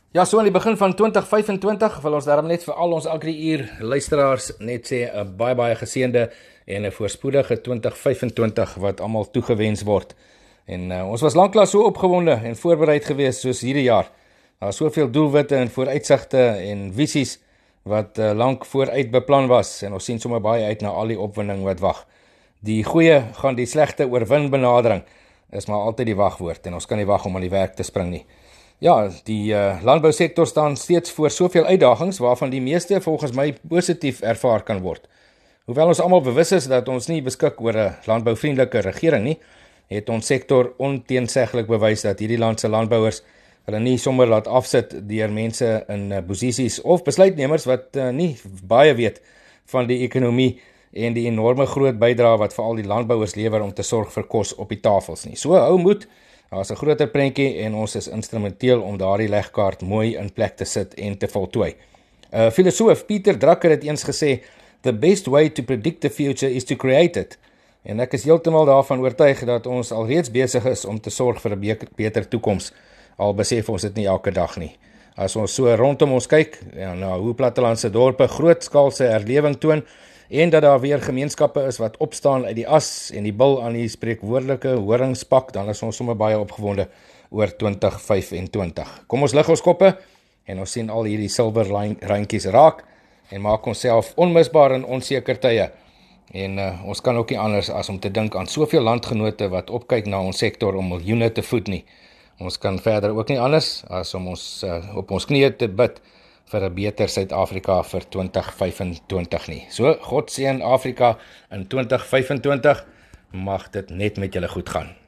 Ja, so aan die begin van 2025 wil ons daarom net vir al ons agri-uur luisteraars net sê 'n baie geseënde en 'n voorspoedige 2025 wat almal toegewens word. En ons was lanklaas so opgewonde en voorbereid geweest soos hierdie jaar. Daar is soveel doelwitte en vooruitsigte en visies wat lank vooruit beplan was en ons sien sommer baie uit na al die opwinding wat wag. Die goeie gaan die slegte oorwin benadering is maar altyd die wagwoord en ons kan nie wag om aan die werk te spring nie. Ja, die landbousektor staan steeds voor soveel uitdagings waarvan die meeste volgens my positief ervaar kan word. Hoewel ons almal bewus is dat ons nie beskik oor 'n landbouvriendelike regering nie, het ons sektor onteenseglik bewys dat hierdie land se landbouers hulle nie sommer laat afsit deur mense in posisies of besluitnemers wat nie baie weet van die ekonomie en die enorme groot bydrae wat veral die landbouers lewer om te sorg vir kos op die tafels nie. So hou moed. Daar is 'n groter prentjie en ons is instrumenteel om daardie legkaart mooi in plek te sit en te voltooi. Filosoof Pieter Drucker het eens gesê, "The best way to predict the future is to create it." En ek is heeltemal daarvan oortuig dat ons alreeds besig is om te sorg vir 'n beter toekoms, al besef ons dit nie elke dag nie. As ons so rondom ons kyk, na hoe plattelandse dorpe grootskaalse herlewing toon, en dat daar weer gemeenskappe is wat opstaan uit die as en die bil aan die spreekwoordelike horingspak, dan is ons sommer baie opgewonde oor 2025. Kom ons lig ons koppe en ons sien al hierdie silwer randjies raak en maak onsself onmisbaar in onseker tye. En ons kan ook nie anders as om te dink aan soveel landgenote wat opkyk na ons sektor om miljoene te voed nie. Ons kan verder ook nie anders as om ons op ons knieë te bid vir 'n beter Suid-Afrika vir 2025 nie. So, God seën Afrika in 2025, mag dit net met julle goed gaan.